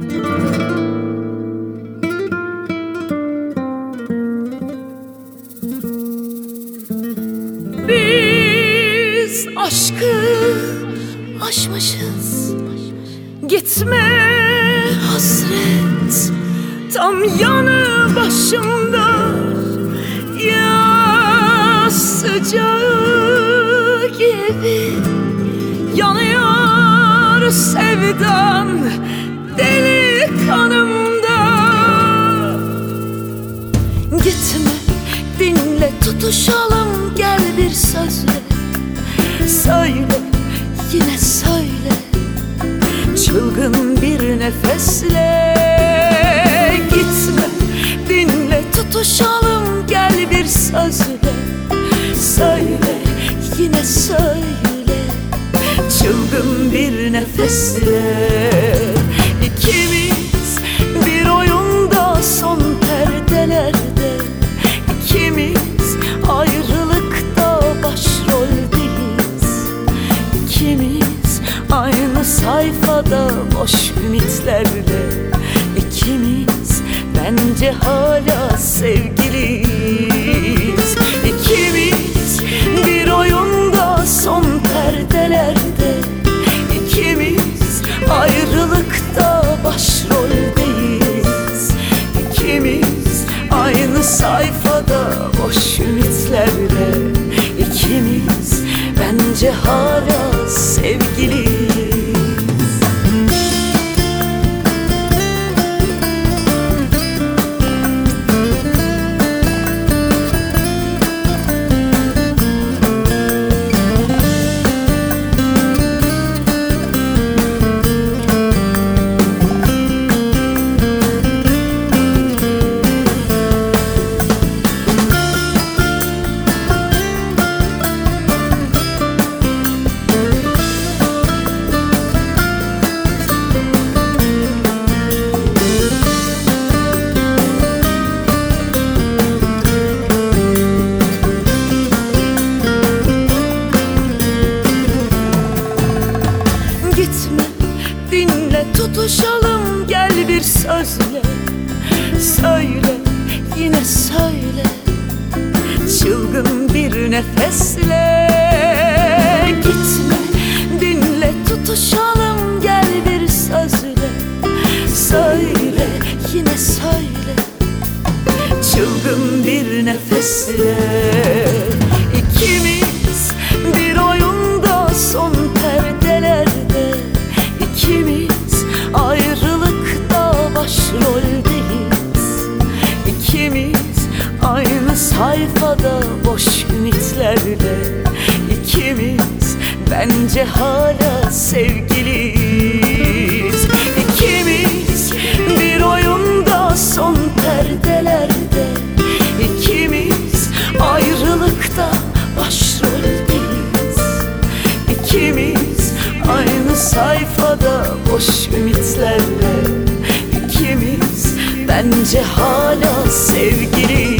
Biz aşkı aşmışız, gitme hasret tam yanı başımda. Yaz sıcağı gibi yanıyor sevdan deli kanımda. Gitme, dinle, tutuşalım, gel bir sözle. Söyle, yine söyle, çılgın bir nefesle. Gitme, dinle, tutuşalım, gel bir sözle. Söyle, yine söyle, çılgın bir nefesle. İkimiz bir oyunda, son perdelerde. İkimiz ayrılıkta başroldeyiz. İkimiz aynı sayfada boş ümitlerle. İkimiz bence hala sevgiliyiz. İkimiz bir oyunda, son perdelerde. İkimiz ayrılıkta başroldeyiz. İkimiz aynı sayfada boş ümitlerle. İkimiz bence hala sevgiliyiz. Gitme, dinle, tutuşalım, gel bir sözle. Söyle, yine söyle, çılgın bir nefesle. Gitme, dinle, tutuşalım, gel bir sözle. Söyle, yine söyle, çılgın bir nefesle. İkimiz bir oyunda, son perdelerde. İkimiz ayrılıkta başroldeyiz. İkimiz aynı sayfada boş ümitlerle. İkimiz bence hala sevgiliyiz. İkimiz bir oyunda, son perdelerde. İkimiz ayrılıkta başroldeyiz. İkimiz aynı sayfada boş ümitlerle. İkimiz bence hala sevgiliyiz.